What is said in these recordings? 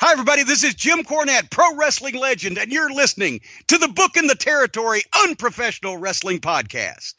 Hi, everybody. This is Jim Cornette, pro wrestling legend, and you're listening to the Book in the Territory Unprofessional Wrestling Podcast.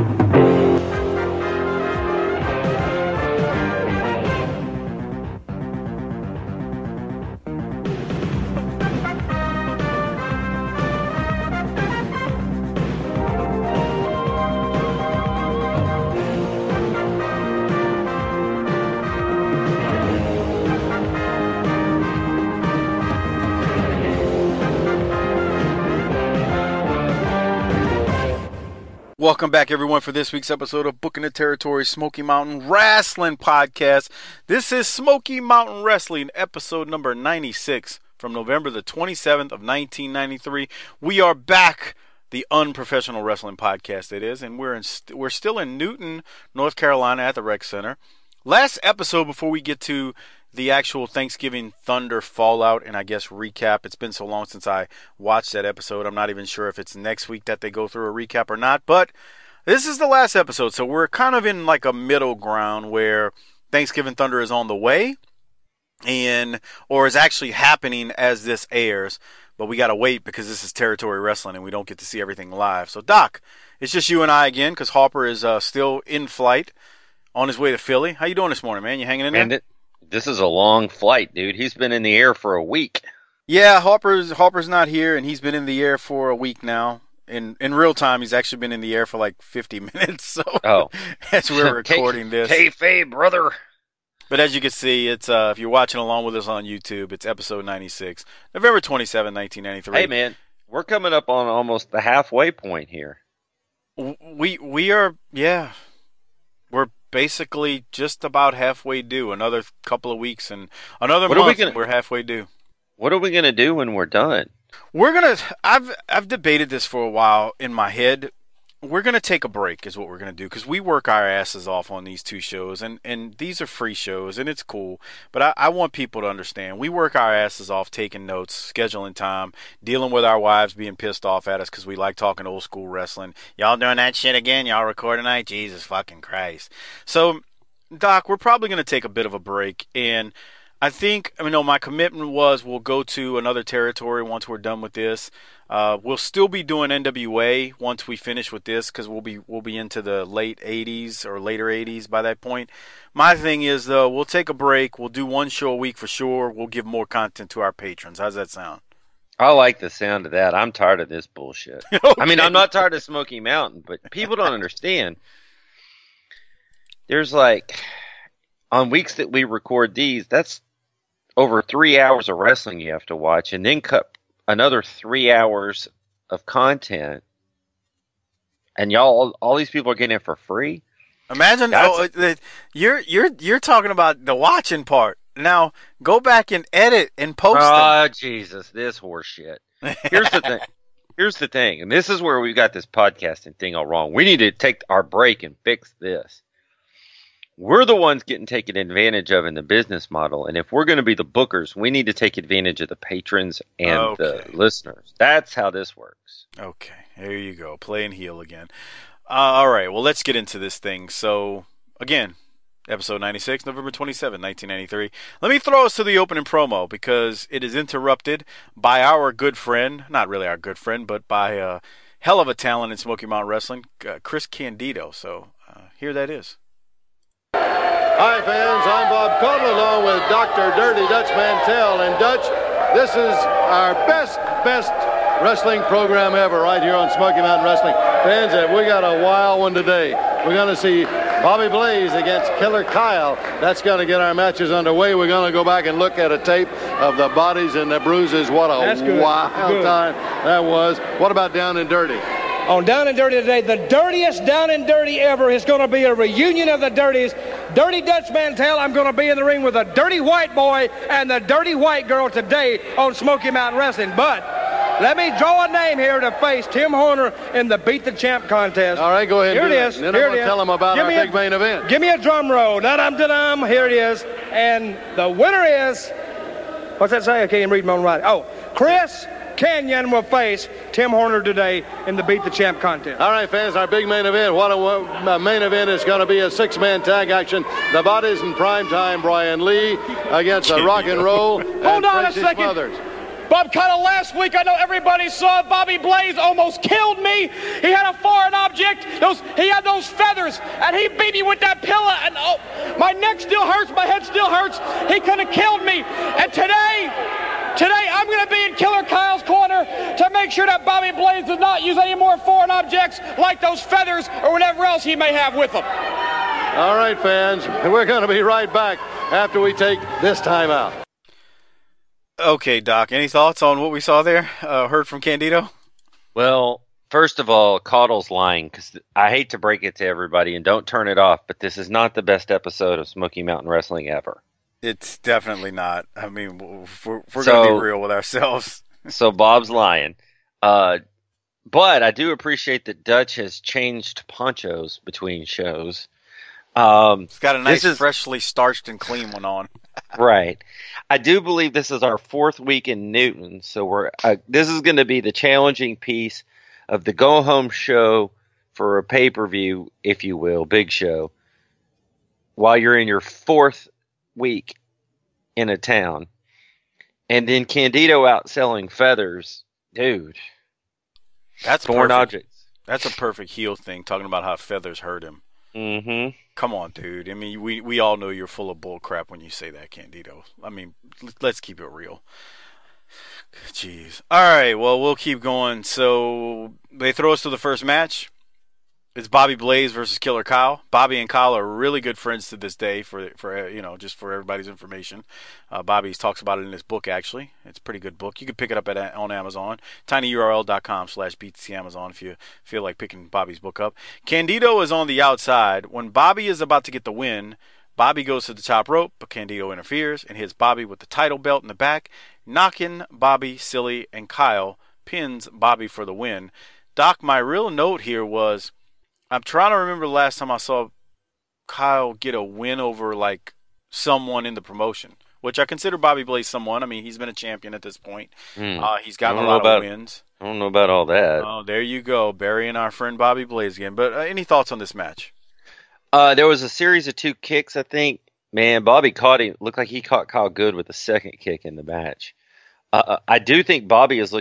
Welcome back, everyone, for this week's episode of Book in the Territory Smoky Mountain Wrestling Podcast. This is Smoky Mountain Wrestling, episode number 96, from November the 27th of 1993. We are back, the Unprofessional Wrestling Podcast, it is, and we're still in Newton, North Carolina, at the Rec Center. Last episode, before we get to the actual Thanksgiving Thunder fallout and I guess recap. It's been so long since I watched that episode. I'm not even sure if it's next week that they go through a recap or not. But this is the last episode, so we're kind of in like a middle ground where Thanksgiving Thunder is on the way or is actually happening as this airs. But we got to wait because this is territory wrestling and we don't get to see everything live. So, Doc, it's just you and I again because Harper is still in flight on his way to Philly. How you doing this morning, man? You hanging in there? This is a long flight, dude. He's been in the air for a week. Yeah, Harper's not here, and he's been in the air for a week now. In real time, he's actually been in the air for like 50 minutes. So as we're recording this. Kayfabe, brother. But as you can see, it's if you're watching along with us on YouTube, it's episode 96, November 27, 1993. Hey, man, we're coming up on almost the halfway point here. We are, yeah. We're basically just about halfway due. Another couple of weeks and another month, we're halfway due. What are we gonna do when we're done? I've debated this for a while in my head. We're gonna take a break, is what we're gonna do, because we work our asses off on these two shows, and these are free shows, and it's cool. But I want people to understand we work our asses off, taking notes, scheduling time, dealing with our wives being pissed off at us because we like talking old school wrestling. Y'all doing that shit again? Y'all record tonight? Jesus fucking Christ! So, Doc, we're probably gonna take a bit of a break, and my commitment was we'll go to another territory once we're done with this. We'll still be doing NWA once we finish with this because we'll be into the late 80s or later 80s by that point. My thing is, though, we'll take a break. We'll do one show a week for sure. We'll give more content to our patrons. How's that sound? I like the sound of that. I'm tired of this bullshit. Okay. I mean, I'm not tired of Smoky Mountain, but people don't understand. There's on weeks that we record these, that's over 3 hours of wrestling you have to watch, and then cut another 3 hours of content, and all these people are getting it for free. Imagine you're talking about the watching part. Now go back and edit and post. Oh Jesus, this horse shit. Here's the thing. Here's the thing, and this is where we got this podcasting thing all wrong. We need to take our break and fix this. We're the ones getting taken advantage of in the business model, and if we're going to be the bookers, we need to take advantage of the patrons and the listeners. That's how this works. Okay, there you go, playing heel again. All right, well, let's get into this thing. So, again, episode 96, November 27, 1993. Let me throw us to the opening promo because it is interrupted by our good friend, not really our good friend, but by a hell of a talent in Smoky Mountain Wrestling, Chris Candido. So, here that is. Hi fans, I'm Bob Caudle along with Dr. Dirty Dutch Mantell. And Dutch, this is our best wrestling program ever right here on Smoky Mountain Wrestling. Fans, we got a wild one today. We're going to see Bobby Blaze against Killer Kyle. That's going to get our matches underway. We're going to go back and look at a tape of the bodies and the bruises. What a wild time that was. What about Down and Dirty? On Down and Dirty today, the dirtiest Down and Dirty ever is going to be a reunion of the dirties. Dirty Dutch Mantell, I'm going to be in the ring with the dirty white boy and the dirty white girl today on Smoky Mountain Wrestling. But let me draw a name here to face Tim Horner in the Beat the Champ contest. All right, go ahead. Here it is. Then I'm going to tell them about our big main event. Give me a drum roll. Da-dum-da-dum. Here it is. And the winner is, what's that say? I can't even read my own writing. Oh, Chris Canyon will face Tim Horner today in the Beat the Champ contest. All right, fans, our big main event. What a main event is going to be a six-man tag action. The Bodies in prime time, Brian Lee against the Rock and Roll. Hold on a second. Smothers. Bob Cottle, last week, I know everybody saw Bobby Blaze almost killed me. He had a foreign object. He had those feathers, and he beat me with that pillow. And oh, my neck still hurts. My head still hurts. He could have killed me. And today, I'm going to be in Killer Kyle's corner to make sure that Bobby Blaze does not use any more foreign objects like those feathers or whatever else he may have with him. All right, fans, we're going to be right back after we take this time out. Okay, Doc, any thoughts on what we saw there? Heard from Candido? Well, first of all, Caudle's lying, because I hate to break it to everybody, and don't turn it off, but this is not the best episode of Smoky Mountain Wrestling ever. It's definitely not. I mean, we're going to be real with ourselves. So Bob's lying. But I do appreciate that Dutch has changed ponchos between shows. It's got a nice, freshly starched and clean one on. Right. I do believe this is our fourth week in Newton, so this is going to be the challenging piece of the go-home show for a pay-per-view, if you will, big show, while you're in your fourth week in a town. And then Candido out selling feathers. Dude. That's foreign objects. That's a perfect heel thing, talking about how feathers hurt him. Mm-hmm. Come on, dude. I mean, we all know you're full of bull crap when you say that, Candido. I mean, let's keep it real. Jeez. All right, well, we'll keep going. So they throw us to the first match. It's Bobby Blaze versus Killer Kyle. Bobby and Kyle are really good friends to this day. For just for everybody's information, Bobby talks about it in his book. Actually, it's a pretty good book. You can pick it up on Amazon. tinyurl.com/beatstheamazon if you feel like picking Bobby's book up. Candido is on the outside when Bobby is about to get the win. Bobby goes to the top rope, but Candido interferes and hits Bobby with the title belt in the back, knocking Bobby silly, and Kyle pins Bobby for the win. Doc, my real note here was, I'm trying to remember the last time I saw Kyle get a win over like someone in the promotion, which I consider Bobby Blaze someone. I mean, he's been a champion at this point. He's gotten a lot of wins. I don't know about all that. Oh, there you go, burying our friend Bobby Blaze again. But any thoughts on this match? There was a series of 2 kicks, I think. Man, Bobby caught him. Looked like he caught Kyle good with the second kick in the match. I do think Bobby is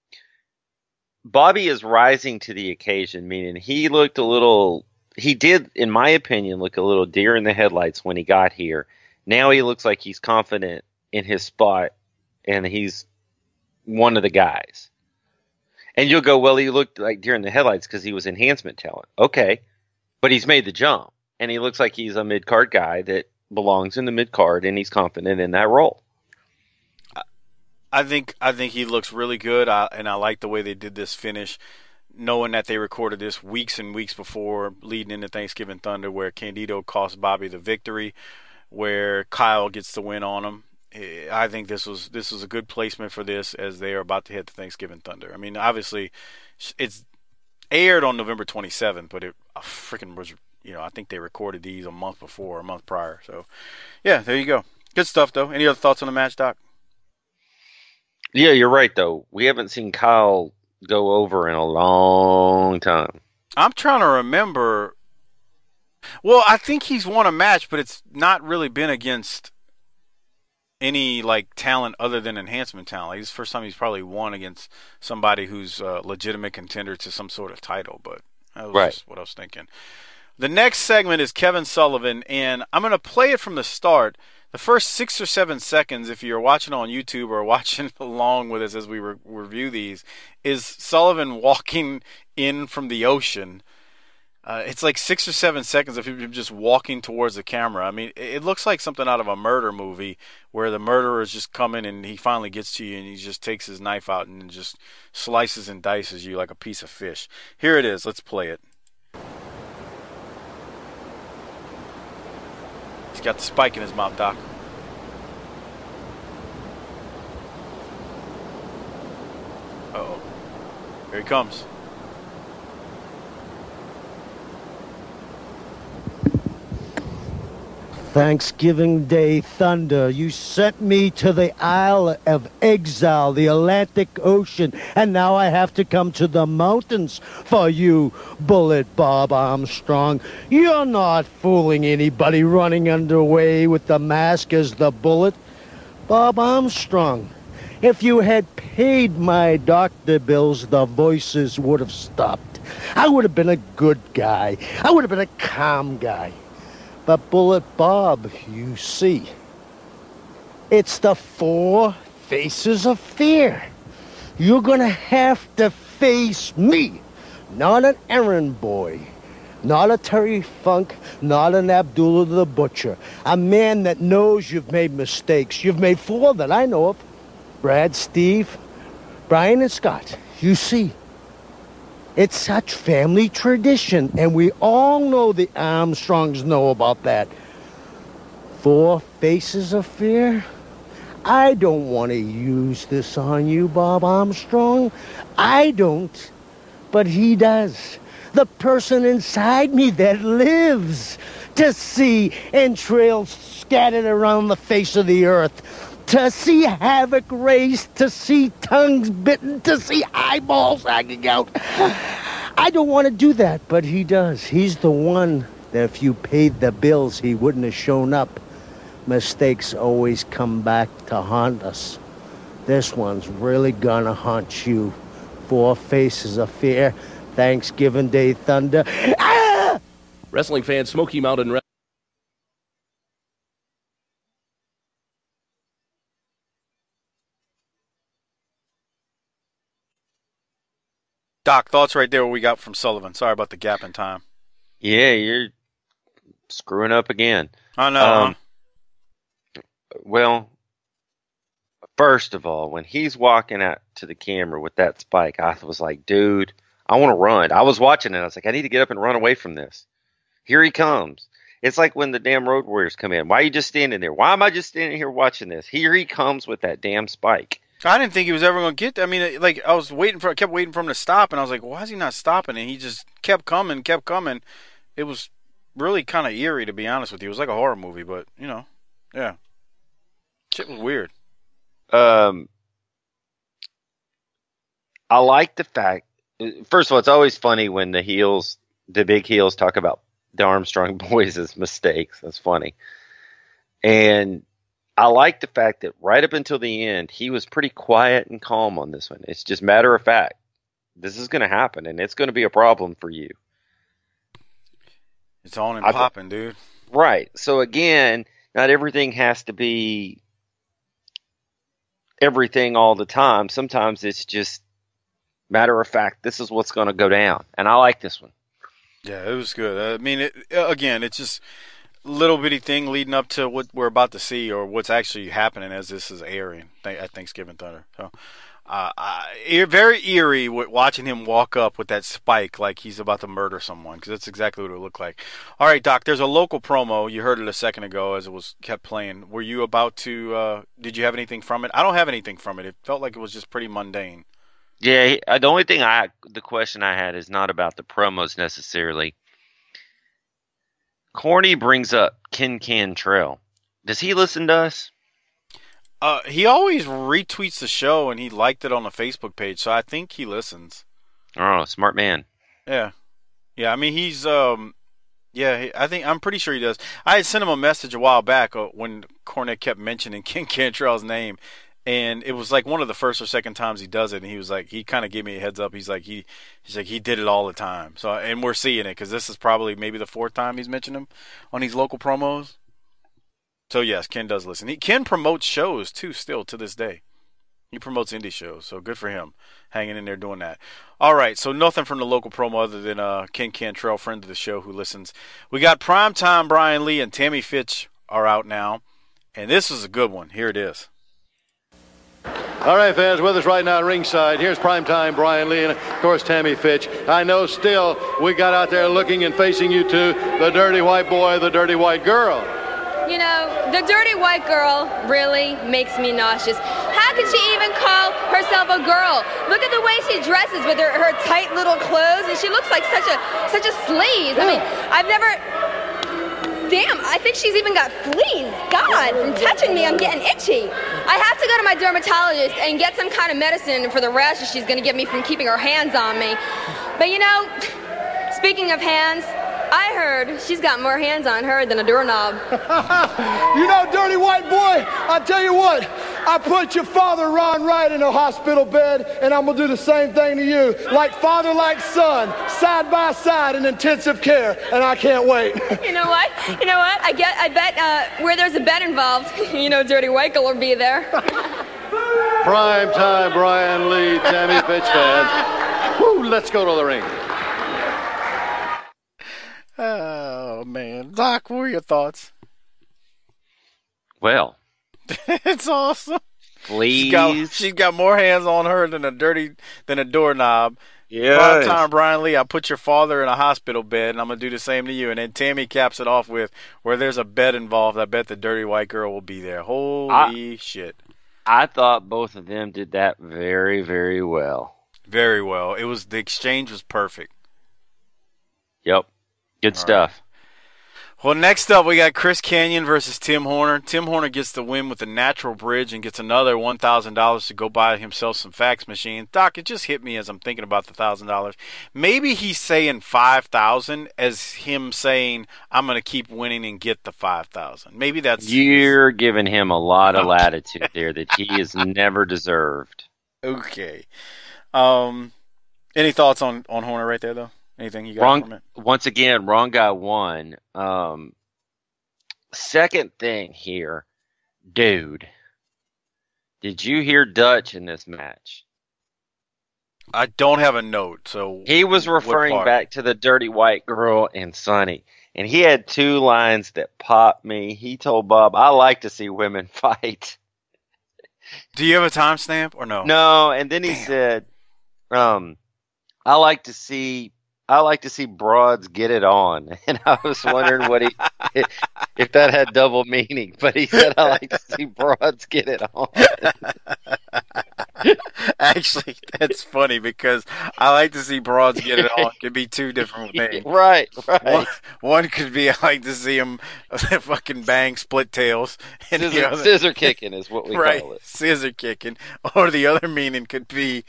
rising to the occasion, meaning he did, in my opinion, look a little deer in the headlights when he got here. Now he looks like he's confident in his spot, and he's one of the guys. And you'll go, well, he looked like deer in the headlights because he was enhancement talent. Okay, but he's made the jump, and he looks like he's a mid-card guy that belongs in the mid-card, and he's confident in that role. I think he looks really good, and I like the way they did this finish, knowing that they recorded this weeks and weeks before, leading into Thanksgiving Thunder, where Candido cost Bobby the victory, where Kyle gets the win on him. I think this was a good placement for this as they are about to hit the Thanksgiving Thunder. I mean, obviously, it's aired on November 27th, but it freaking was, I think they recorded these a month prior. So, yeah, there you go. Good stuff, though. Any other thoughts on the match, Doc? Yeah, you're right, though. We haven't seen Kyle go over in a long time. I'm trying to remember. Well, I think he's won a match, but it's not really been against any talent other than enhancement talent. It's the first time he's probably won against somebody who's a legitimate contender to some sort of title, but that was just what I was thinking. The next segment is Kevin Sullivan, and I'm going to play it from the start. The first 6 or 7 seconds, if you're watching on YouTube or watching along with us as we review these, is Sullivan walking in from the ocean. It's like 6 or 7 seconds of him just walking towards the camera. I mean, it looks like something out of a murder movie where the murderer is just coming and he finally gets to you and he just takes his knife out and just slices and dices you like a piece of fish. Here it is. Let's play it. He's got the spike in his mouth, Doc. Uh-oh. Here he comes. Thanksgiving Day thunder, you sent me to the Isle of Exile, the Atlantic Ocean, and now I have to come to the mountains for you, Bullet Bob Armstrong. You're not fooling anybody running underway with the mask as the bullet. Bob Armstrong, if you had paid my doctor bills, the voices would have stopped. I would have been a good guy. I would have been a calm guy. But Bullet Bob, you see, it's the 4 faces of fear. You're gonna have to face me, not an errand boy, not a Terry Funk, not an Abdullah the Butcher, a man that knows you've made mistakes. You've made 4 that I know of. Brad, Steve, Brian, and Scott. You see, it's such family tradition, and we all know the Armstrongs know about that. 4 faces of fear? I don't want to use this on you, Bob Armstrong. I don't, but he does. The person inside me that lives to see entrails scattered around the face of the earth, to see havoc raised, to see tongues bitten, to see eyeballs hanging out. I don't want to do that, but he does. He's the one that if you paid the bills, he wouldn't have shown up. Mistakes always come back to haunt us. This one's really gonna haunt you. 4 faces of fear, Thanksgiving Day thunder. Ah! Wrestling fan Smoky Mountain Doc, thoughts right there what we got from Sullivan. Sorry about the gap in time. Yeah, you're screwing up again. I know. Well, first of all, when he's walking out to the camera with that spike, I was like, dude, I want to run. I was watching it. I was like, I need to get up and run away from this. Here he comes. It's like when the damn Road Warriors come in. Why are you just standing there? Why am I just standing here watching this? Here he comes with that damn spike. I didn't think he was ever going to get there. I mean, like, I kept waiting for him to stop, and I was like, why is he not stopping? And he just kept coming. It was really kind of eerie, to be honest with you. It was like a horror movie, but, yeah. Shit was weird. I like the fact, first of all, it's always funny when the big heels talk about the Armstrong boys as mistakes. That's funny. And I like the fact that right up until the end, he was pretty quiet and calm on this one. It's just matter of fact. This is going to happen, and it's going to be a problem for you. It's on and popping, dude. Right. So, again, not everything has to be everything all the time. Sometimes it's just matter of fact, this is what's going to go down. And I like this one. Yeah, it was good. I mean, it's just little bitty thing leading up to what we're about to see or what's actually happening as this is airing at Thanksgiving Thunder. So, very eerie watching him walk up with that spike like he's about to murder someone, because that's exactly what it looked like. All right, Doc, there's a local promo. You heard it a second ago as it was kept playing. Were you about to, did you have anything from it? I don't have anything from it. It felt like it was just pretty mundane. Yeah, the question I had is not about the promos necessarily. Corny brings up Ken Cantrell. Does he listen to us? He always retweets the show, and he liked it on the Facebook page, so I think he listens. Oh, smart man. Yeah. I mean, he's I'm pretty sure he does. I had sent him a message a while back when Cornette kept mentioning Ken Cantrell's name, and it was like one of the first or second times he does it, and he was like, he kind of gave me a heads up. He's like, he did it all the time. So, and we're seeing it because this is probably maybe the 4th time he's mentioned him on these local promos. So yes, Ken does listen. Ken promotes shows too, still to this day. He promotes indie shows, so good for him, hanging in there doing that. All right, so nothing from the local promo other than Ken Cantrell, friend of the show, who listens. We got Primetime Brian Lee and Tammy Fitch are out now, and this is a good one. Here it is. All right, fans, with us right now ringside. Here's Primetime Brian Lee and, of course, Tammy Fitch. I know still we got out there looking and facing you two, the dirty white boy, the dirty white girl. You know, the dirty white girl really makes me nauseous. How could she even call herself a girl? Look at the way she dresses with her tight little clothes, and she looks like such a sleaze. I mean, I've never... damn, I think she's even got fleas. God, from touching me, I'm getting itchy. I have to go to my dermatologist and get some kind of medicine for the rashes she's going to give me from keeping her hands on me. But you know, speaking of hands, I heard she's got more hands on her than a doorknob. You know, dirty white boy, I tell you what, I put your father Ron Wright in a hospital bed, and I'm going to do the same thing to you. Like father, like son, side by side in intensive care, and I can't wait. You know what? I bet where there's a bed involved, you know, Dirty White Girl will be there. Prime time, Brian Lee, Tammy Fitch fans. Woo, let's go to the ring. Oh, man. Doc, what were your thoughts? Well, it's awesome. Please. She's got more hands on her than a doorknob. Yeah. Prime time, Brian Lee, I put your father in a hospital bed, and I'm going to do the same to you. And then Tammy caps it off with, where there's a bed involved, I bet the Dirty White Girl will be there. Holy shit. I thought both of them did that very, very well. Very well. The exchange was perfect. Yep. Good stuff. Right. Well, next up, we got Chris Kanyon versus Tim Horner. Tim Horner gets the win with a natural bridge and gets another $1,000 to go buy himself some fax machines. Doc, it just hit me as I'm thinking about the $1,000. Maybe he's saying $5,000 as him saying, I'm going to keep winning and get the $5,000. Maybe that's... You're giving him a lot of latitude there that he has never deserved. Okay. Any thoughts on Horner right there, though? Anything you got from it? Once again, wrong guy won. Second thing here, dude. Did you hear Dutch in this match? I don't have a note, so... He was referring back to the Dirty White Girl and Sonny, and he had two lines that popped me. He told Bob, I like to see women fight. Do you have a timestamp or no? No, and then he said, I like to see broads get it on. And I was wondering if that had double meaning, but he said, I like to see broads get it on. Actually, that's funny because I like to see broads get it on. Could be two different things. Right. One could be I like to see them fucking bang split tails. And scissor kicking is what we call it. Scissor kicking. Or the other meaning could be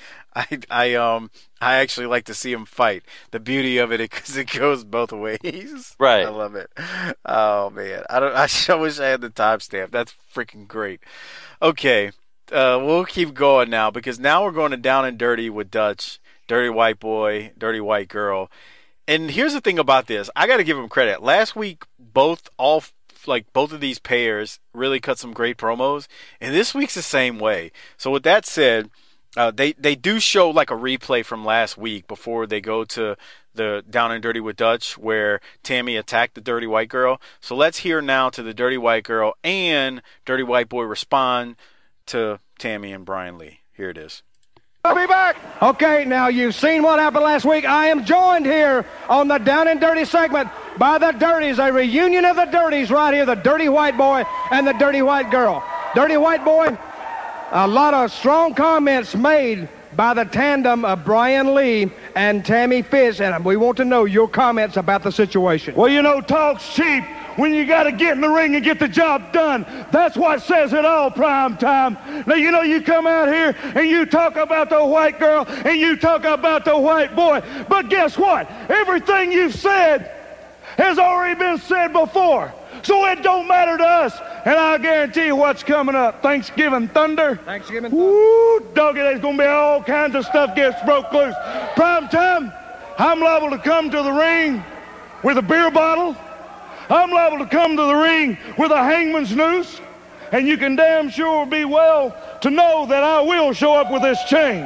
I actually like to see them fight. The beauty of it is because it goes both ways. Right. I love it. Oh man, I wish I had the timestamp. That's freaking great. Okay. We'll keep going now because now we're going to Down and Dirty with Dutch, Dirty White Boy, Dirty White Girl. And here's the thing about this. I got to give them credit. Last week, both of these pairs really cut some great promos. And this week's the same way. So with that said, they do show like a replay from last week before they go to the Down and Dirty with Dutch where Tammy attacked the Dirty White Girl. So let's hear now to the Dirty White Girl and Dirty White Boy respond to Tammy and Brian Lee. Here it is. I'll be back. Okay, now you've seen what happened last week. I am joined here on the Down and Dirty segment by the Dirties, a reunion of the Dirties right here, the Dirty White Boy and the Dirty White Girl. Dirty White Boy, a lot of strong comments made by the tandem of Brian Lee and Tammy Fitch, and we want to know your comments about the situation. Well, you know, talk's cheap when you got to get in the ring and get the job done. That's what says it all, Prime Time. Now, you know, you come out here and you talk about the white girl and you talk about the white boy, but guess what? Everything you've said has already been said before, so it don't matter to us. And I'll guarantee you what's coming up. Thanksgiving Thunder. Woo, doggy, there's going to be all kinds of stuff gets broke loose. Prime Time, I'm liable to come to the ring with a beer bottle. I'm liable to come to the ring with a hangman's noose. And you can damn sure be well to know that I will show up with this chain.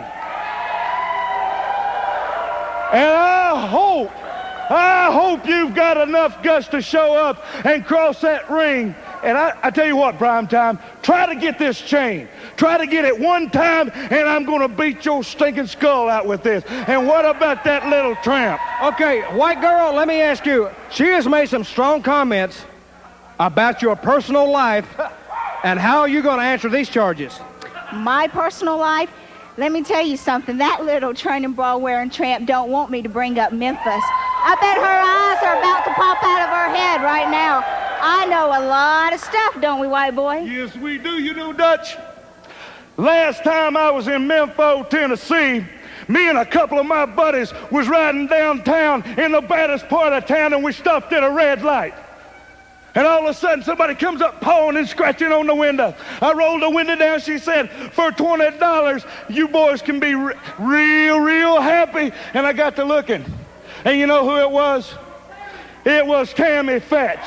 And I hope you've got enough guts to show up and cross that ring. And I tell you what, Prime Time, try to get this chain. Try to get it one time, and I'm going to beat your stinking skull out with this. And what about that little tramp? Okay, White Girl, let me ask you. She has made some strong comments about your personal life, and how are you going to answer these charges? My personal life? Let me tell you something. That little training bra wearing tramp don't want me to bring up Memphis. I bet her eyes are about to pop out of her head right now. I know a lot of stuff, don't we, white boy? Yes, we do. You know, Dutch, last time I was in Memphis, Tennessee, me and a couple of my buddies was riding downtown in the baddest part of town, and we stopped at a red light. And all of a sudden, somebody comes up pawing and scratching on the window. I rolled the window down. She said, for $20, you boys can be real happy. And I got to looking. And you know who it was? It was Tammy Fetch.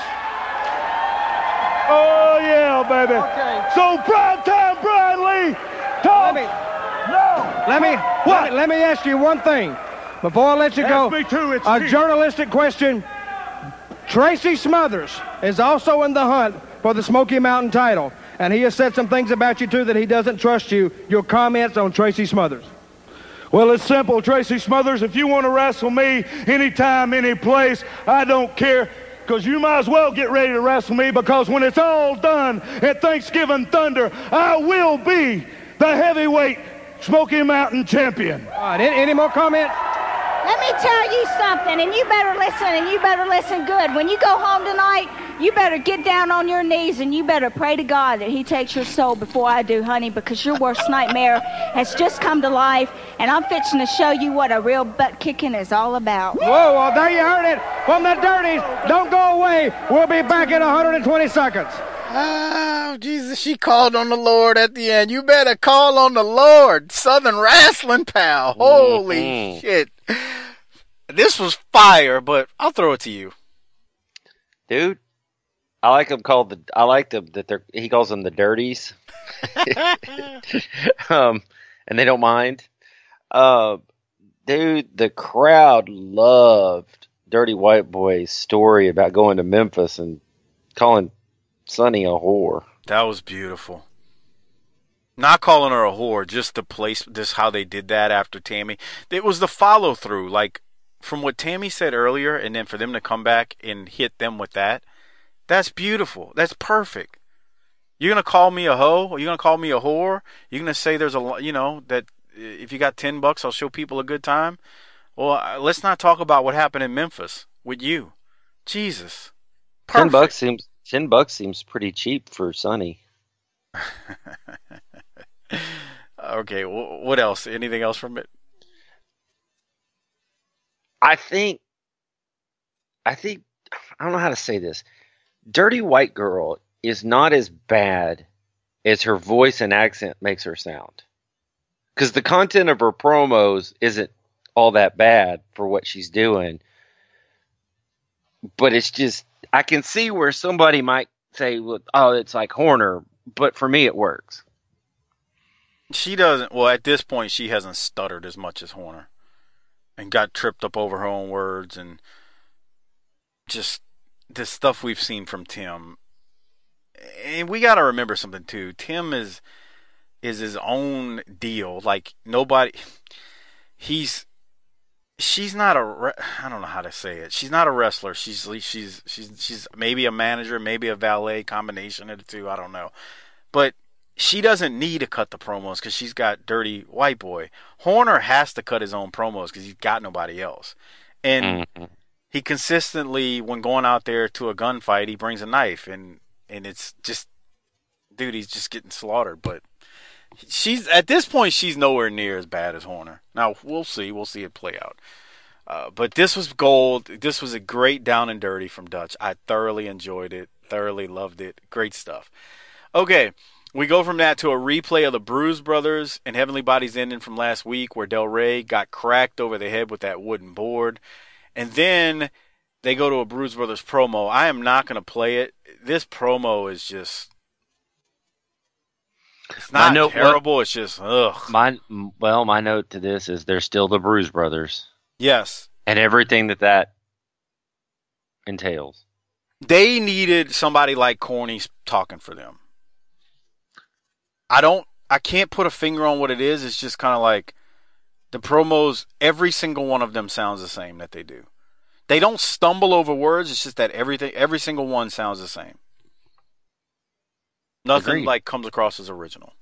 Oh, yeah, baby. Okay. So, primetime Brian Lee. Talk. Let me ask you one thing before I let you go. Ask me too, it's a cheap. journalistic question. Tracy Smothers is also in the hunt for the Smoky Mountain title, and he has said some things about you too that he doesn't trust you. Your comments on Tracy Smothers? Well, it's simple, Tracy Smothers. If you want to wrestle me anytime, any place, I don't care, because you might as well get ready to wrestle me, because when it's all done at Thanksgiving Thunder, I will be the heavyweight Smoky Mountain champion. All right, any more comments? Let me tell you something, and you better listen good. When you go home tonight, you better get down on your knees and you better pray to God that he takes your soul before I do, honey, because your worst nightmare has just come to life, and I'm fixing to show you what a real butt kicking is all about. Whoa, well, there you heard it from the Dirties. Don't go away. We'll be back in 120 seconds. Oh, Jesus, she called on the Lord at the end. You better call on the Lord, Southern Wrestling Pal. Holy shit. This was fire, but I'll throw it to you. Dude, I like them called he calls them the Dirties. And they don't mind. Dude, the crowd loved Dirty White Boy's story about going to Memphis and calling Sonny a whore. That was beautiful. Not calling her a whore, just the place, just how they did that after Tammy. It was the follow through, like from what Tammy said earlier, and then for them to come back and hit them with that. That's beautiful. That's perfect. You're gonna call me a hoe? Or you're gonna call me a whore? You're gonna say there's that if you got $10, I'll show people a good time. Well, let's not talk about what happened in Memphis with you. Jesus, perfect. $10 seems pretty cheap for Sonny. Okay, what else? Anything else from it? I think I don't know how to say this. Dirty White Girl is not as bad as her voice and accent makes her sound. Because the content of her promos isn't all that bad for what she's doing. But it's just, I can see where somebody might say, well, oh, it's like Horner. But for me, it works. She doesn't, well, at this point, she hasn't stuttered as much as Horner. And got tripped up over her own words. And just the stuff we've seen from Tim. And we got to remember something, too. Tim is his own deal. Like, nobody, she's not I don't know how to say it. She's not a wrestler. She's maybe a manager, maybe a valet, combination of the two. I don't know. But she doesn't need to cut the promos because she's got Dirty White Boy. Horner has to cut his own promos because he's got nobody else. And he consistently, when going out there to a gunfight, he brings a knife. And it's just, dude, he's just getting slaughtered. But at this point, she's nowhere near as bad as Horner. Now, we'll see. We'll see it play out. But this was gold. This was a great down and dirty from Dutch. I thoroughly enjoyed it. Thoroughly loved it. Great stuff. Okay, we go from that to a replay of the Bruise Brothers and Heavenly Bodies ending from last week where Del Rey got cracked over the head with that wooden board. And then they go to a Bruise Brothers promo. I am not going to play it. This promo is just... It's not terrible. It's just, ugh. My note to this is they're still the Bruise Brothers. Yes. And everything that entails. They needed somebody like Corny talking for them. I can't put a finger on what it is. It's just kind of like the promos, every single one of them sounds the same that they do. They don't stumble over words. It's just that every single one sounds the same. Nothing like comes across as original.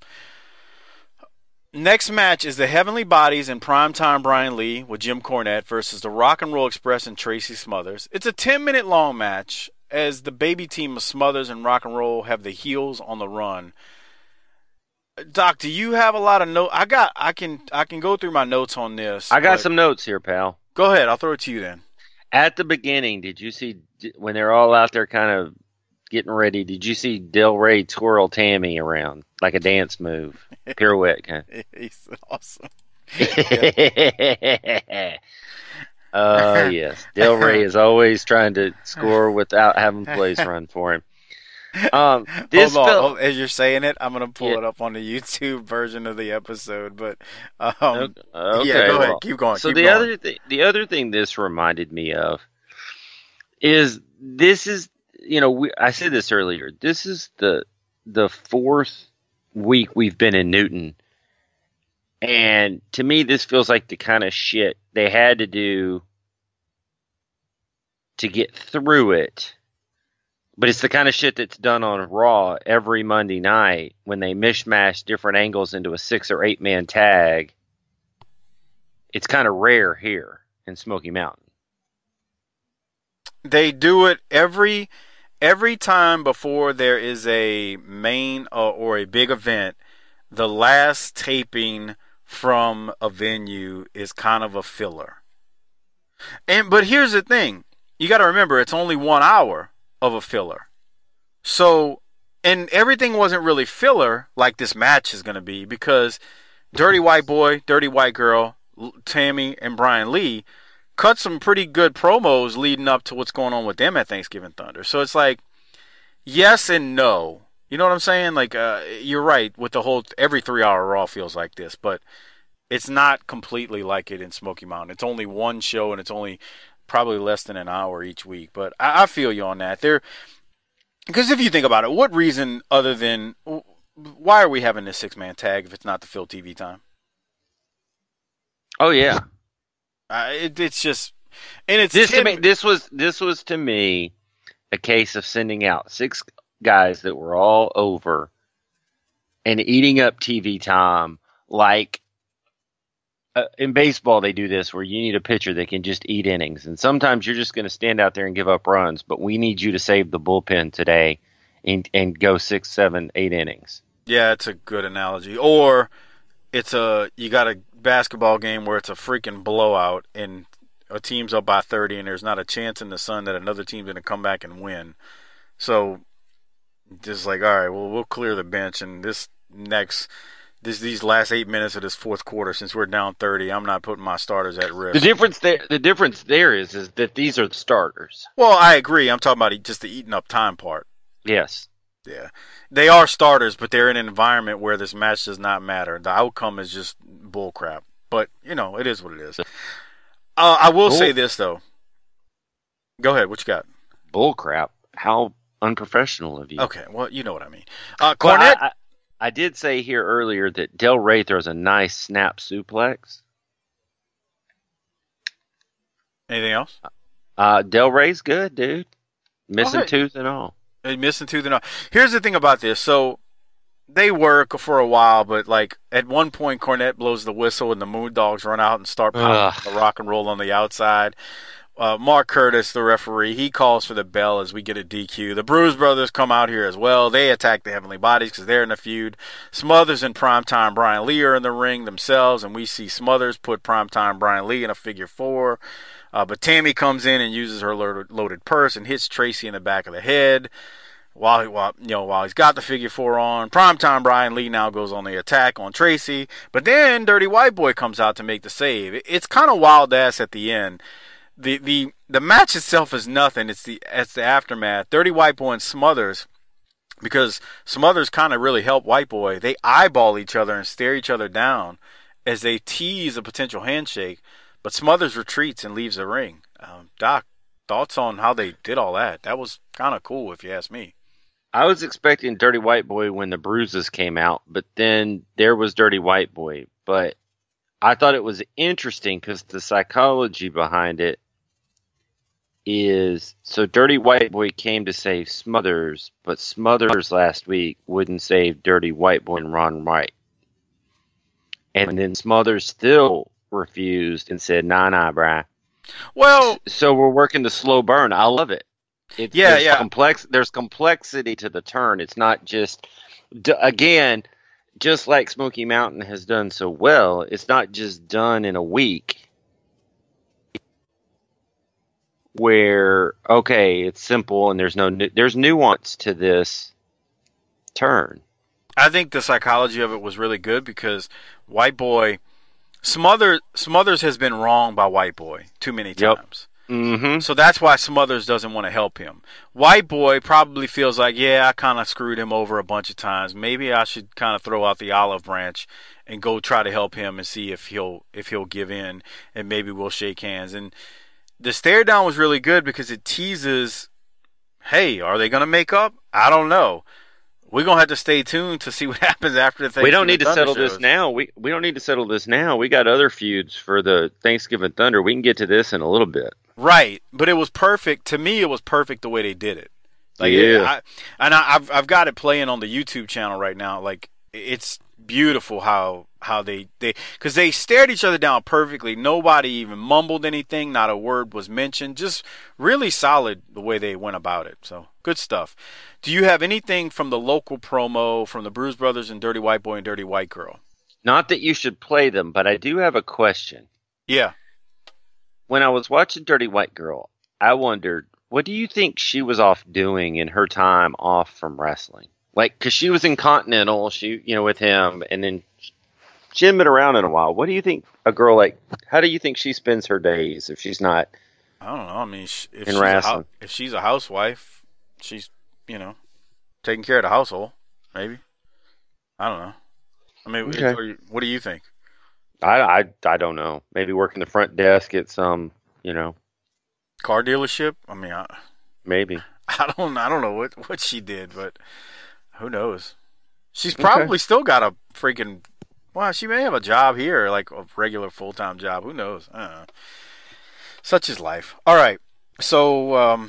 Next match is the Heavenly Bodies and Primetime Brian Lee with Jim Cornette versus the Rock and Roll Express and Tracy Smothers. It's a 10-minute long match. as the baby team of Smothers and Rock and Roll have the heels on the run. Doc, do you have a lot of notes? I can go through my notes on this. I got some notes here, pal. Go ahead. I'll throw it to you then. At the beginning, did you see when they're all out there kind of getting ready? Did you see Del Rey twirl Tammy around like a dance move, pirouette kind of? He's awesome. Yes, Del Rey is always trying to score without having plays run for him. This Hold on. As you're saying it, I'm gonna pull it up on the YouTube version of the episode. But okay, yeah, go ahead, keep going. So the other thing this reminded me of is I said this earlier. This is the fourth week we've been in Newton, and to me, this feels like the kind of shit they had to do to get through it. But it's the kind of shit that's done on Raw every Monday night when they mishmash different angles into a 6 or 8 man tag. It's kind of rare here in Smoky Mountain. They do it every time before there is a main or a big event. The last taping from a venue is kind of a filler. But here's the thing. You got to remember, it's only 1 hour of a filler. So, and everything wasn't really filler like this match is going to be, because Dirty White Boy, Dirty White Girl, Tammy, and Brian Lee cut some pretty good promos leading up to what's going on with them at Thanksgiving Thunder. So it's like, yes and no. You know what I'm saying? Like, you're right with the whole, every 3 hour Raw feels like this, but it's not completely like it in Smoky Mountain. It's only one show, and it's only probably less than an hour each week. But I feel you on that. Because if you think about it, what reason other than, why are we having this 6-man tag if it's not to fill TV time? Oh yeah, it's just, and it's this was to me a case of sending out 6 guys that were all over and eating up TV time like. In baseball, they do this where you need a pitcher that can just eat innings. And sometimes you're just going to stand out there and give up runs, but we need you to save the bullpen today and go 6, 7, 8 innings. Yeah, it's a good analogy. Or you got a basketball game where it's a freaking blowout and a team's up by 30 and there's not a chance in the sun that another team's going to come back and win. So just like, all right, well, we'll clear the bench, and these last 8 minutes of this fourth quarter, since we're down 30, I'm not putting my starters at risk. The difference there is that these are the starters. Well, I agree. I'm talking about just the eating up time part. Yes. Yeah. They are starters, but they're in an environment where this match does not matter. The outcome is just bullcrap. But, it is what it is. I will say this, though. Go ahead. What you got? Bullcrap? How unprofessional of you. Okay. Well, you know what I mean. Cornette? I did say here earlier that Del Rey throws a nice snap suplex. Anything else? Del Rey's good, dude. Missing tooth and all. Missing tooth and all. Here's the thing about this. So they work for a while, but like at one point, Cornette blows the whistle and the Moondogs run out and start pounding the Rock and Roll on the outside. Mark Curtis, the referee, he calls for the bell as we get a DQ. The Bruise Brothers come out here as well. They attack the Heavenly Bodies because they're in a feud. Smothers and Primetime Brian Lee are in the ring themselves, and we see Smothers put Primetime Brian Lee in a figure 4. But Tammy comes in and uses her loaded purse and hits Tracy in the back of the head while he's got the figure 4 on. Primetime Brian Lee now goes on the attack on Tracy, but then Dirty White Boy comes out to make the save. It's kind of wild ass at the end. The match itself is nothing. It's the aftermath. Dirty White Boy and Smothers, because Smothers kind of really helped White Boy. They eyeball each other and stare each other down as they tease a potential handshake. But Smothers retreats and leaves the ring. Doc, thoughts on how they did all that? That was kind of cool, if you ask me. I was expecting Dirty White Boy when the bruises came out, but then there was Dirty White Boy. But I thought it was interesting because the psychology behind it is, so Dirty White Boy came to save Smothers, but Smothers last week wouldn't save Dirty White Boy and Ron Wright. And then Smothers still refused and said, nah, bruh. Well, so we're working the slow burn. I love it. There's complex. There's complexity to the turn. It's not just again, just like Smoky Mountain has done so well. It's not just done in a week. Where it's simple and there's nuance to this turn. I think the psychology of it was really good because White Boy Smothers has been wronged by White Boy too many times. Mm-hmm. So that's why Smothers doesn't want to help him. White Boy probably feels like, I kind of screwed him over a bunch of times. Maybe I should kind of throw out the olive branch and go try to help him and see if he'll give in, and maybe we'll shake hands. And the stare down was really good because it teases, hey, are they going to make up? I don't know. We're going to have to stay tuned to see what happens after the Thanksgiving We don't need to Thunder settle shows. this now. We don't need to settle this now. We got other feuds for the Thanksgiving Thunder. We can get to this in a little bit. Right, but it was perfect. To me, it was perfect the way they did it. Like, I've got it playing on the YouTube channel right now. Like, it's beautiful how they because they stared each other down perfectly. Nobody even mumbled anything. Not a word was mentioned. Just really solid the way they went about it. So good stuff. Do you have anything from the local promo from the Bruise Brothers and Dirty White Boy and Dirty White Girl? Not that you should play them, but I do have a question. Yeah. When I was watching Dirty White Girl, I wondered, what do you think she was off doing in her time off from wrestling? Like, because she was in Continental, with him, and then she hadn't been around in a while. What do you think a girl like, how do you think she spends her days if she's not I don't know. I mean, if she's a housewife, she's, taking care of the household, maybe. I don't know. I mean, okay. What do you think? I don't know. Maybe working the front desk at some, car dealership. I mean, maybe. I don't know what she did, but who knows? She's probably still got a freaking. Well, she may have a job here, like a regular full-time job. Who knows? I don't know. Such is life. All right, so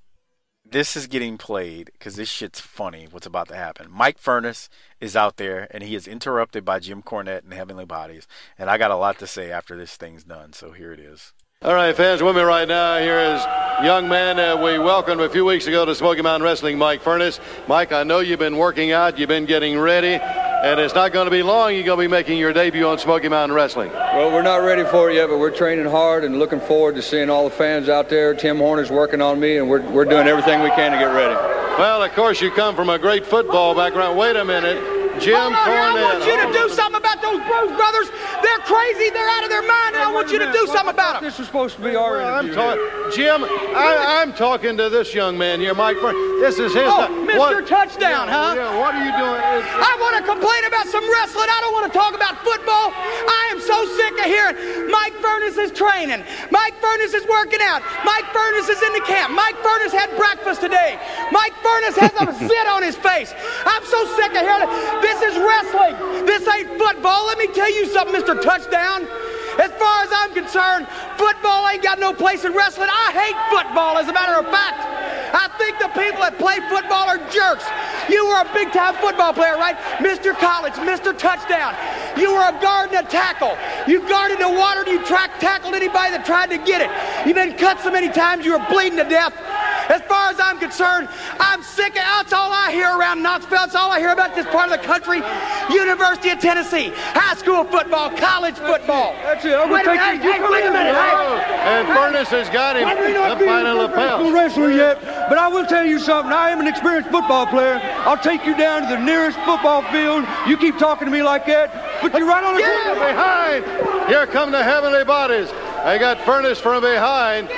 this is getting played because this shit's funny. What's about to happen? Mike Furness is out there, and he is interrupted by Jim Cornette and Heavenly Bodies. And I got a lot to say after this thing's done, so here it is. All right, fans, with me right now, here is young man we welcomed a few weeks ago to Smoky Mountain Wrestling, Mike Furness. Mike, I know you've been working out, you've been getting ready, and it's not going to be long you're going to be making your debut on Smoky Mountain Wrestling. Well, we're not ready for it yet, but we're training hard and looking forward to seeing all the fans out there. Tim Horner's working on me, and we're doing everything we can to get ready. Well, of course, you come from a great football background. Wait a minute. Jim Cornette. I want you to do something about those Bruise Brothers. They're crazy. They're out of their mind, and I want you to do something about them. This is supposed to be our interview. Jim, I'm talking to this young man here, Mike Furness. This is his. Mr. Touchdown, huh? Yeah, what are you doing? I want to complain about some wrestling. I don't want to talk about football. I am so sick of hearing Mike Furness is training. Mike Furness is working out. Mike Furness is in the camp. Mike Furness had breakfast today. Mike Furness has a zit on his face. I'm so sick of hearing it. This is wrestling. This ain't football. Let me tell you something, Mr. Touchdown. As far as I'm concerned, football ain't got no place in wrestling. I hate football, as a matter of fact. I think the people that play football are jerks. You were a big-time football player, right? Mr. College, Mr. Touchdown. You were a guard and a tackle. You guarded the water and you tackled anybody that tried to get it. You've been cut so many times you were bleeding to death. As far as I'm concerned, I'm sick of that's all I hear around Knoxville. That's all I hear about this part of the country. University of Tennessee, high school football, college football. That's it. I'm going to take you. Wait a minute. And Furness has got him. I may not be a professional wrestler yet, but I will tell you something. I am an experienced football player. I'll take you down to the nearest football field. You keep talking to me like that, but you're right on the corner. Behind. Here come the Heavenly Bodies. They got Furness from behind.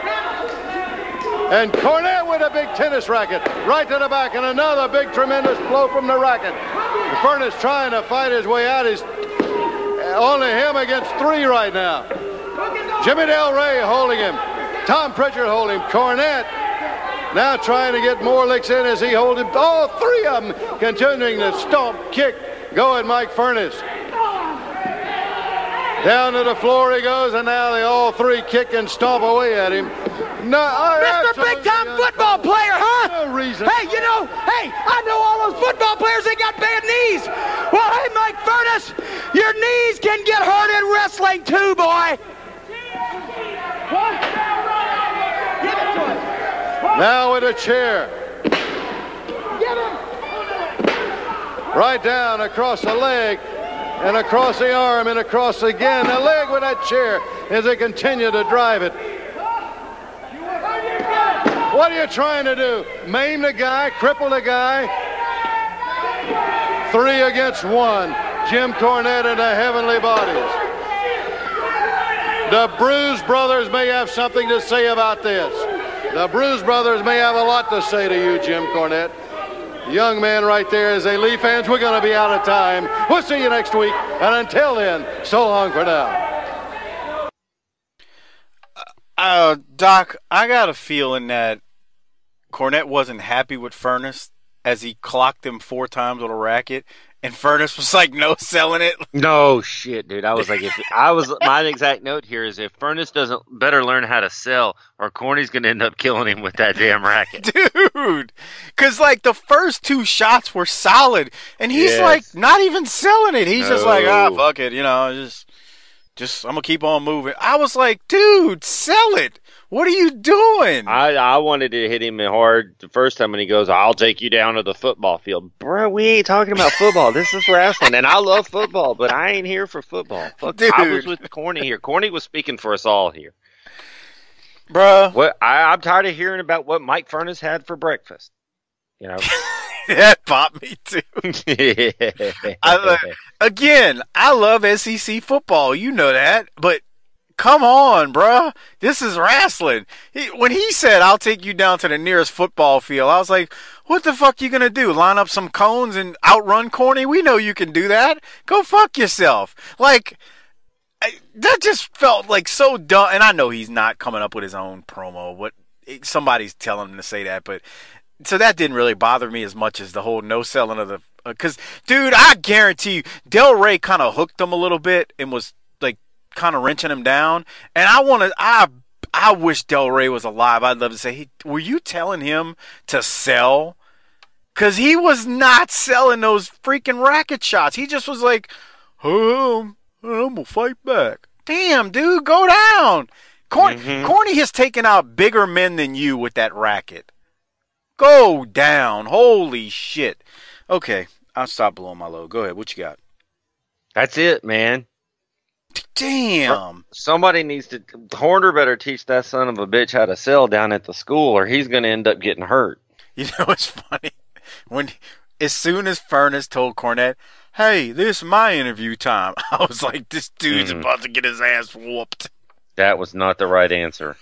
And Cornette with a big tennis racket right to the back, and another big, tremendous blow from the racket. Furness trying to fight his way out. He's only him against three right now. Jimmy Del Rey holding him. Tom Pritchard holding him. Cornette now trying to get more licks in as he holds him. All three of them continuing to stomp, kick, going Mike Furness. Down to the floor he goes, and now they all three kick and stomp away at him. No, Mr. Big-time football player, huh? No reason. Hey, I know all those football players, they got bad knees. Well, hey, Mike Furness, your knees can get hurt in wrestling too, boy. Give it to him. Now with a chair. Right down across the leg and across the arm and across again the leg with that chair as they continue to drive it. What are you trying to do? Maim the guy? Cripple the guy? 3 against 1. Jim Cornette and the Heavenly Bodies. The Bruise Brothers may have something to say about this. The Bruise Brothers may have a lot to say to you, Jim Cornette. Young man right there. As they leave, fans, we're going to be out of time. We'll see you next week. And until then, so long for now. Doc, I got a feeling that Cornette wasn't happy with Furnace as he clocked him 4 times with a racket, and Furnace was like, no selling it. No shit, dude. I was like, my exact note here is if Furnace doesn't better learn how to sell, or Corny's going to end up killing him with that damn racket. Dude, because like the first 2 shots were solid, and he's like not even selling it. He's just like, fuck it, just I'm going to keep on moving. I was like, dude, sell it. What are you doing? I wanted to hit him hard the first time when he goes, I'll take you down to the football field. Bro, we ain't talking about football. This is wrestling, and I love football, but I ain't here for football. Fuck, I was with Corny here. Corny was speaking for us all here. Bruh. I'm tired of hearing about what Mike Furnace had for breakfast. That popped me too. I love SEC football. You know that, but come on, bruh. This is wrestling. When he said, I'll take you down to the nearest football field, I was like, what the fuck you gonna do? Line up some cones and outrun Corny? We know you can do that. Go fuck yourself. Like, that just felt like so dumb. And I know he's not coming up with his own promo. Somebody's telling him to say that, but so that didn't really bother me as much as the whole no selling of the. Because, dude, I guarantee you, Del Rey kind of hooked him a little bit and was like kind of wrenching him down. And I wish Del Rey was alive. I'd love to say, hey, were you telling him to sell? Because he was not selling those freaking racket shots. He just was like, I'm going to fight back. Damn, dude, go down. Corny has taken out bigger men than you with that racket. Go down. Holy shit. Okay, I'll stop blowing my load. Go ahead. What you got? That's it, man. Damn. Somebody needs to... Horner better teach that son of a bitch how to sell down at the school, or he's going to end up getting hurt. You know what's funny? As soon as Furnace told Cornette, hey, this is my interview time, I was like, this dude's about to get his ass whooped. That was not the right answer.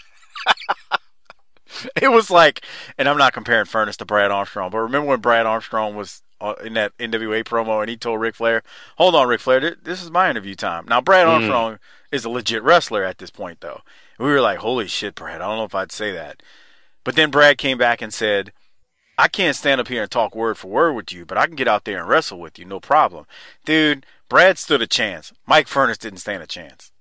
It was like, and I'm not comparing Furnace to Brad Armstrong, but remember when Brad Armstrong was in that NWA promo and he told Ric Flair, hold on, Ric Flair, this is my interview time. Now, Brad Armstrong is a legit wrestler at this point, though. We were like, holy shit, Brad, I don't know if I'd say that. But then Brad came back and said, I can't stand up here and talk word for word with you, but I can get out there and wrestle with you, no problem. Dude, Brad stood a chance. Mike Furnace didn't stand a chance.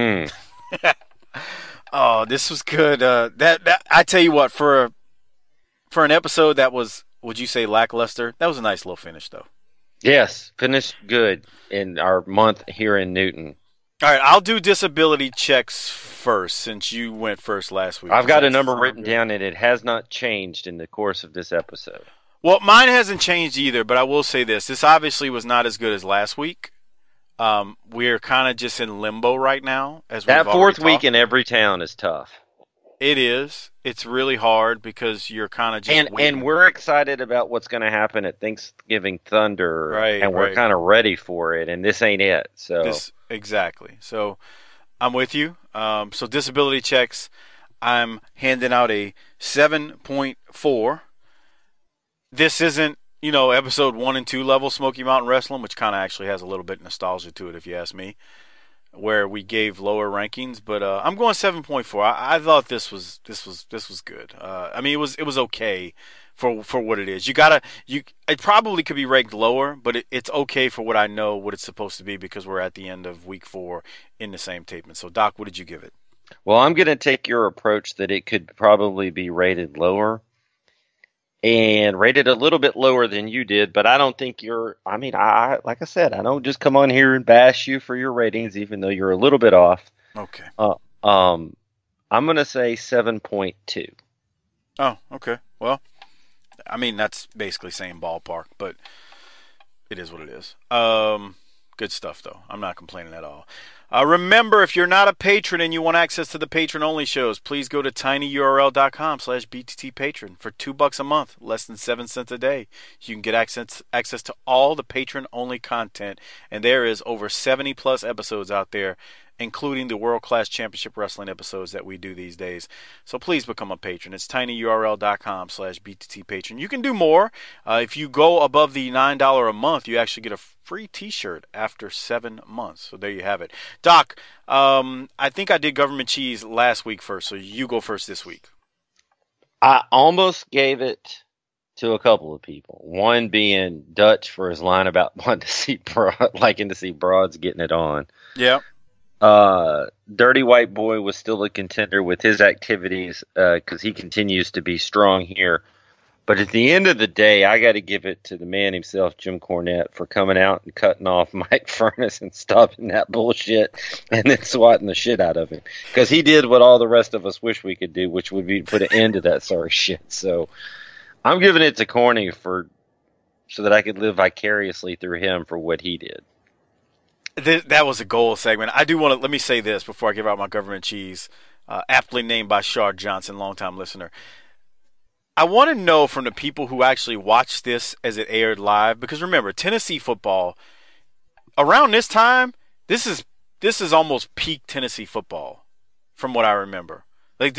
Oh, this was good. That I tell you what, for an episode that was, would you say, lackluster, that was a nice little finish, though. Yes, finished good in our month here in Newton. All right, I'll do disability checks first, since you went first last week. I've got a number written down, and it has not changed in the course of this episode. Well, mine hasn't changed either, but I will say this. This obviously was not as good as last week. We're kind of just in limbo right now. That 4th week in every town is tough. It is. It's really hard because you're kind of just waiting. And we're excited about what's going to happen at Thanksgiving Thunder, and we're kind of ready for it, and this ain't it. So exactly. So I'm with you. So disability checks, I'm handing out a 7.4. This isn't, episode 1 and 2 level Smoky Mountain Wrestling, which kind of actually has a little bit of nostalgia to it, if you ask me, where we gave lower rankings. But I'm going 7.4. I thought this was good. I mean, it was okay for what it is. It probably could be ranked lower, but it's okay for what I know what it's supposed to be, because we're at the end of week 4 in the same tapement. So, Doc, what did you give it? Well, I'm going to take your approach that it could probably be rated lower. And rated a little bit lower than you did, but I don't think like I said, I don't just come on here and bash you for your ratings, even though you're a little bit off. Okay. I'm going to say 7.2. Oh, okay. Well, I mean, that's basically same ballpark, but it is what it is. Good stuff, though. I'm not complaining at all. Remember, if you're not a patron and you want access to the patron-only shows, please go to tinyurl.com/bttpatron for $2 a month, less than 7 cents a day. You can get access to all the patron-only content, and there is over 70-plus episodes out there, including the World Class Championship Wrestling episodes that we do these days. So please become a patron. It's tinyurl.com/bttpatron. You can do more. If you go above the $9 a month, you actually get a free t-shirt after 7 months. So there you have it. Doc, I think I did government cheese last week first, so you go first this week. I almost gave it to a couple of people. One being Dutch for his line about wanting to see liking to see broads getting it on. Yeah. Dirty White Boy was still a contender with his activities because he continues to be strong here. But at the end of the day, I got to give it to the man himself, Jim Cornette, for coming out and cutting off Mike Furness and stopping that bullshit and then swatting the shit out of him. Because he did what all the rest of us wish we could do, which would be to put an end to that sorry shit. So I'm giving it to Corny so that I could live vicariously through him for what he did. That was a goal segment. I do want to, let me say this before I give out my government cheese, aptly named by Shard Johnson, longtime listener. I want to know from the people who actually watched this as it aired live, because remember, Tennessee football, around this time, this is almost peak Tennessee football, from what I remember. Like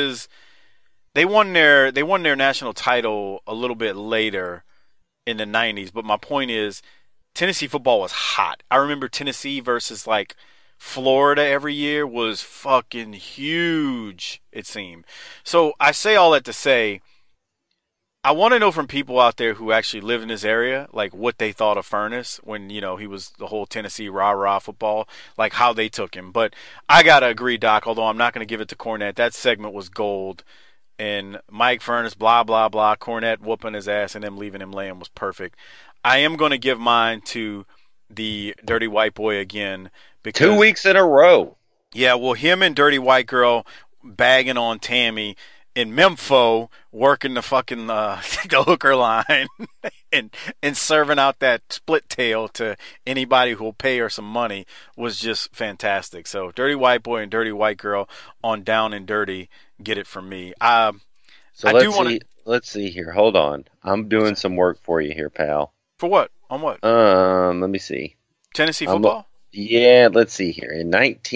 they won their national title a little bit later in the 90s, but my point is, Tennessee football was hot. I remember Tennessee versus like Florida every year was fucking huge, it seemed. So I say all that to say, I want to know from people out there who actually live in this area, like what they thought of Furness when, he was the whole Tennessee rah-rah football, like how they took him. But I got to agree, Doc, although I'm not going to give it to Cornette. That segment was gold. And Mike Furness, blah, blah, blah, Cornette whooping his ass and them leaving him laying was perfect. I am going to give mine to the Dirty White Boy again. Because, 2 weeks in a row. Yeah, well, him and Dirty White Girl bagging on Tammy in Mempho, working the fucking the hooker line and serving out that split tail to anybody who will pay her some money was just fantastic. So Dirty White Boy and Dirty White Girl on Down and Dirty get it from me. Let's see here. Hold on. I'm doing some work for you here, pal. For what? On what? Let me see. Tennessee football? Yeah, let's see here. In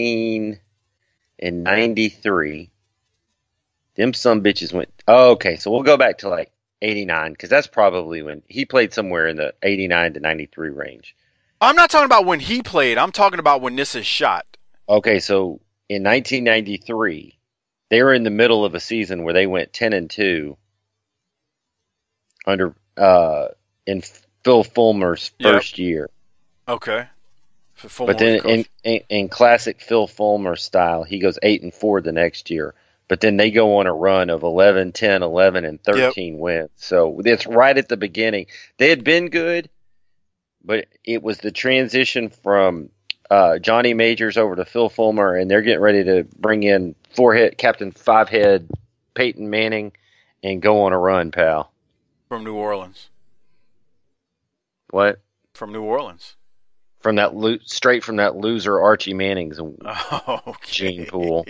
1993, them some bitches went. Oh, okay, so we'll go back to like 89 because that's probably when he played somewhere in the 89 to 93 range. I'm not talking about when he played. I'm talking about when this is shot. Okay, so in 1993, they were in the middle of a season where they went 10-2 under in Phil Fulmer's first year. Okay. But then in classic Phil Fulmer style, he goes 8-4 the next year. But then they go on a run of 11, 10, 11, and 13 wins. So it's right at the beginning. They had been good, but it was the transition from Johnny Majors over to Phil Fulmer, and they're getting ready to bring in Captain Fivehead Peyton Manning and go on a run, pal. From New Orleans. What? From New Orleans. From that straight from that loser Archie Manning's gene pool.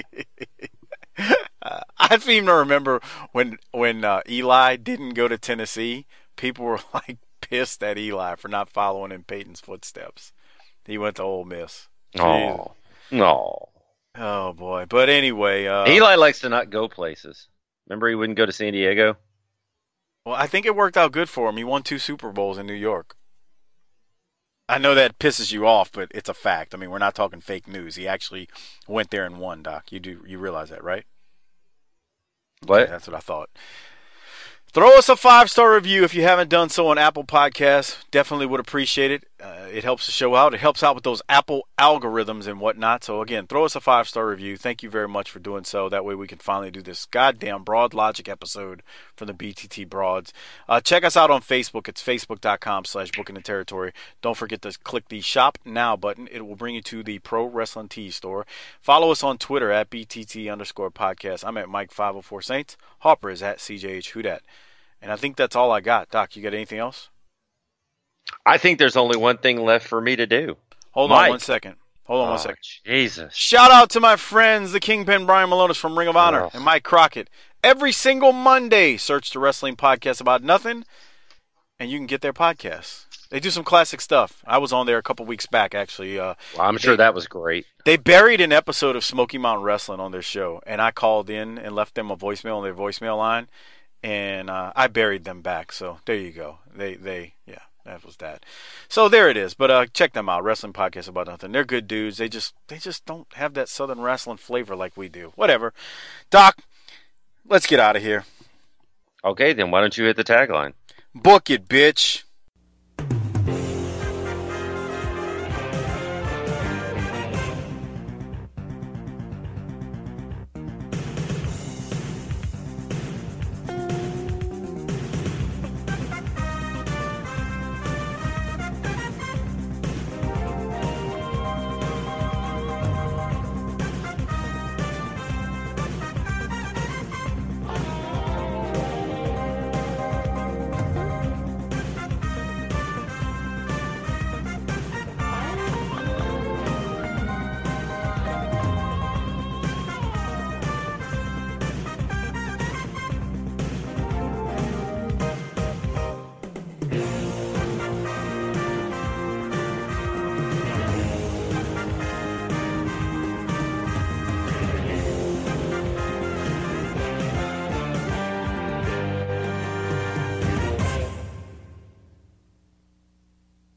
I seem to remember when Eli didn't go to Tennessee, people were like pissed at Eli for not following in Peyton's footsteps. He went to Ole Miss. No. Oh boy! But anyway, Eli likes to not go places. Remember, he wouldn't go to San Diego. Well, I think it worked out good for him. He won 2 Super Bowls in New York. I know that pisses you off, but it's a fact. I mean, we're not talking fake news. He actually went there and won, Doc. You realize that, right? What? Yeah, that's what I thought. Throw us a 5-star review if you haven't done so on Apple Podcasts. Definitely would appreciate it. it helps the show out. It helps out with those Apple algorithms and whatnot. So, again, throw us a 5-star review. Thank you very much for doing so. That way we can finally do this goddamn Broad Logic episode from the BTT Broads. Check us out on Facebook. It's facebook.com/bookintheterritory. Don't forget to click the Shop Now button. It will bring you to the Pro Wrestling Tees store. Follow us on Twitter at BTT_podcast. I'm at Mike504Saints. Harper is at CJH Whodat. And I think that's all I got. Doc, you got anything else? I think there's only one thing left for me to do. Hold on one second. Jesus. Shout out to my friends, the Kingpin Brian Malonis from Ring of Honor and Mike Crockett. Every single Monday, search the Wrestling Podcast About Nothing, and you can get their podcasts. They do some classic stuff. I was on there a couple weeks back, actually. I'm sure that was great. They buried an episode of Smoky Mountain Wrestling on their show, and I called in and left them a voicemail on their voicemail line, and I buried them back. So there you go. Yeah. That was that. So there it is. But check them out. Wrestling Podcast About Nothing. They're good dudes. They just don't have that Southern wrestling flavor like we do. Whatever. Doc, let's get out of here. Okay, then why don't you hit the tagline? Book it, bitch.